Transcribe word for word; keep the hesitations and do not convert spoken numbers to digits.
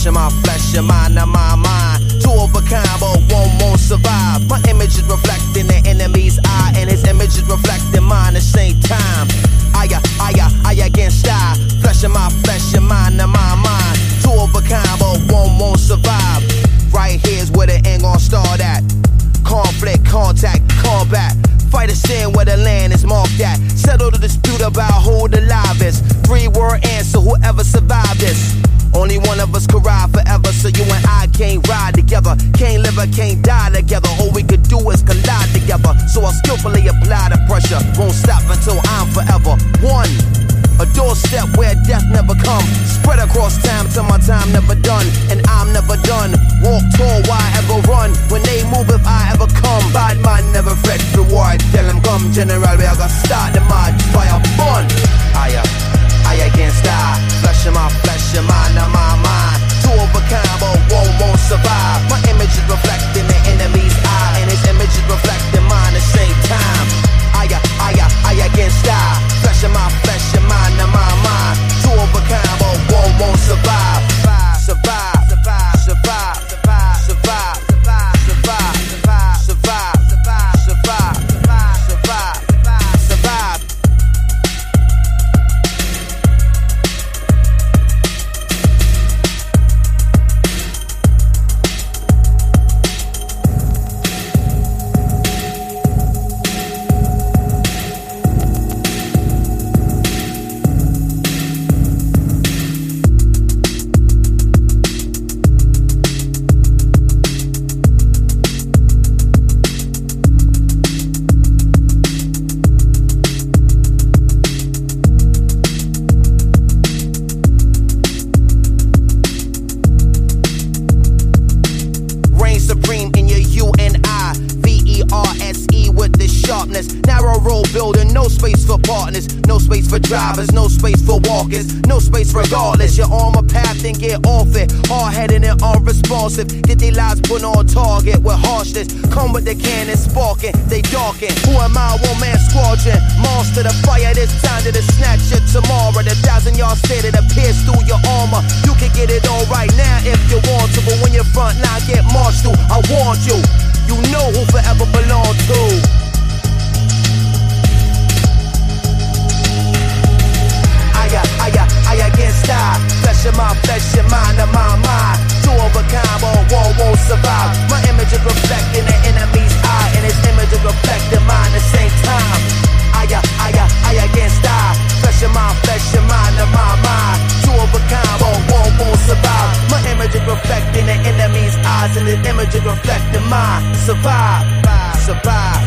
of my flesh, your mind of my mind. Two of a kind, but one won't survive. My image is reflecting the enemy's eye, and his image is reflecting mine at the same time. I, I, I, I against I. Flesh of my flesh, your mind of my mind. Two of a kind, but one won't survive. Right here's where the end gon' start at. Conflict, contact, combat. Fight a sin where the land is marked at. Settle the dispute about who the live is. Three word answer, whoever survived this. Only one of us could ride forever, so you and I can't ride together. Can't live or can't die together. All we could do is collide together. So I'll skillfully apply the pressure. Won't stop until I'm forever one. A doorstep where death never come. Spread across time till my time never done. And I'm never done. Walk tall, why ever run? When they move, if I ever come. Bad man never fret reward. Tell them come, general, we are gonna start the mad fire fun. I, I against I. Flesh of my flesh, your mind of my mind. Two of a kind, but one won't survive. My image is reflecting the enemy's eye, and his image is reflecting mine at the same time. I, I, I against I. Flesh of my flesh, your mind of my mind. Two of a kind, but one won't survive. Survive, survive, survive, survive, survive, survive, survive, survive, survive, survive, survive, survive, survive. Supreme in your U and I, V E R S E with the sharpness. Narrow road building, no space for partners, no space for drivers, no space for walkers, no space regardless. You're on my path and get off it. Hard-headed and unresponsive, get their lives put on target with harshness. Come with the cannon sparking, they darken. Who am I? One man squadron, monster the fire. This time to the snatch it tomorrow. The thousand yard stay that appears through your armor. You can get it all right now if you want to, but when your front line get marched through, I warned you. You know who forever belong to. I, I, I against I. Flesh of my flesh, your mind of my mind. Two of a kind, but one won't survive. My image is reflecting the enemy's eye, and his image is reflecting mine at the same time. I, I, I against I. Flesh of my flesh, your mind of my mind. Two of a kind, but one won't survive. My image is reflecting the enemy's eyes, and his image is reflecting mine. Survive, survive.